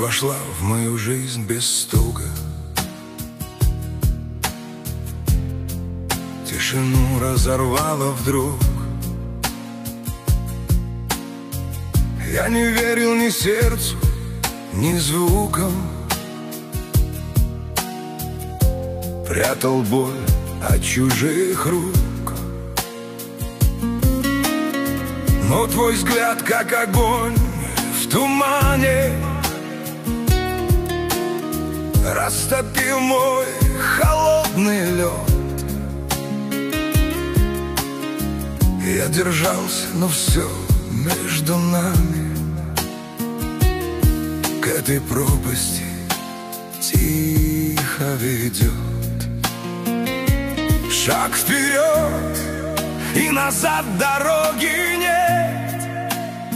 вошла в мою жизнь без стука. Тишину разорвала вдруг. Я не верил ни сердцу, ни звукам. Прятал боль от чужих рук. Но твой взгляд, как огонь в тумане, растопил мой холодный лед. Я держался, но все между нами к этой пропасти тихо ведет. Шаг вперед, и назад дороги нет.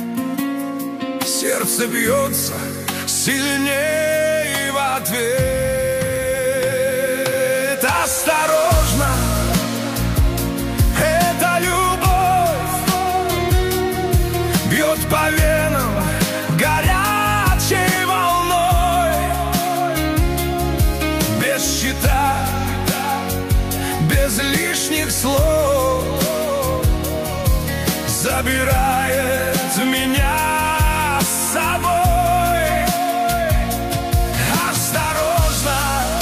Сердце бьется сильнее в ответ. Осторожно, эта любовь бьет по венам горячей волной. Без щита, без лишних слов забирает меня с собой. Осторожно,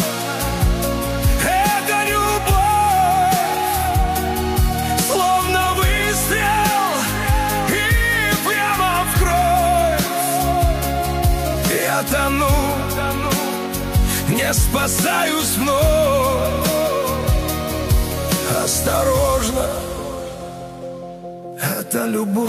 эта любовь словно выстрел и прямо в кровь. Я тону, не спасаюсь вновь. Осторожно, это любовь.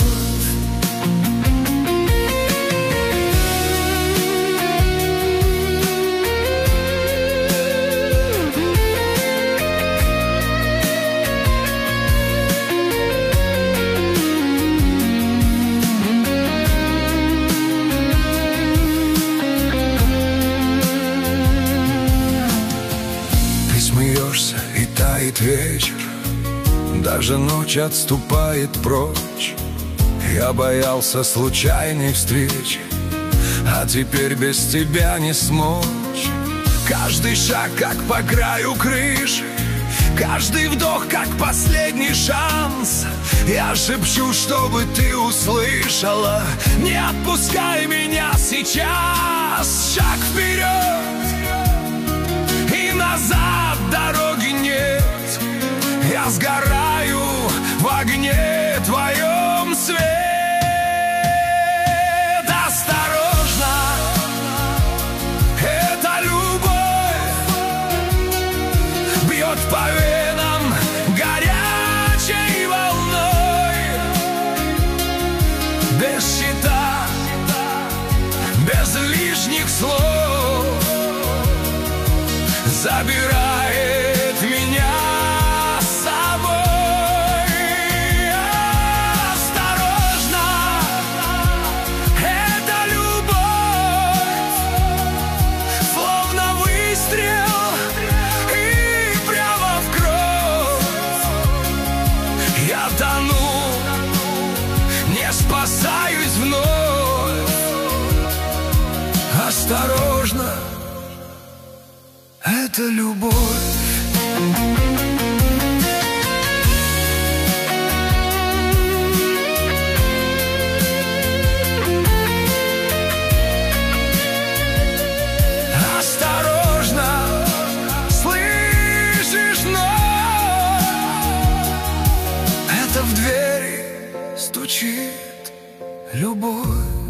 Ты смеешься, и тает вечер, даже ночь отступает прочь. Я боялся случайной встречи, а теперь без тебя не смочь. Каждый шаг, как по краю крыши, каждый вдох, как последний шанс. Я шепчу, чтобы ты услышала: не отпускай меня сейчас. Шаг вперед, и назад дороги нет. Я сгораю в огне твоем, свет. Осторожно, эта любовь бьет по венам горячей волной. Без щита, без лишних слов забирает меня. Я тону, не спасаюсь вновь. Осторожно, это любовь. В двери стучит любовь.